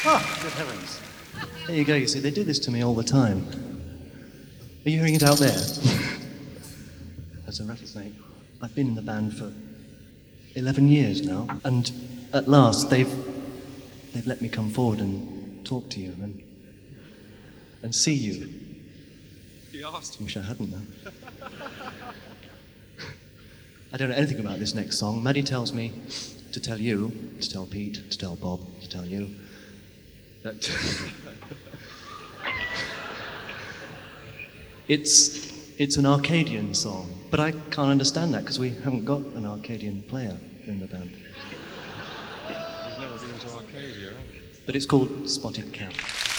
Oh, good heavens. There you go, you see, they do this to me all the time. Are you hearing it out there? That's a rattlesnake. I've been in the band for 11 years now, and at last they've let me come forward and talk to you and see you. He asked. Wish I hadn't though. I don't know anything about this next song. Maddie tells me to tell you, to tell Pete, to tell Bob, to tell you that it's an Arcadian song, but I can't understand that because we haven't got an Arcadian player in the band. He's never been to Arcadia, have he? But it's called Spotted Cat.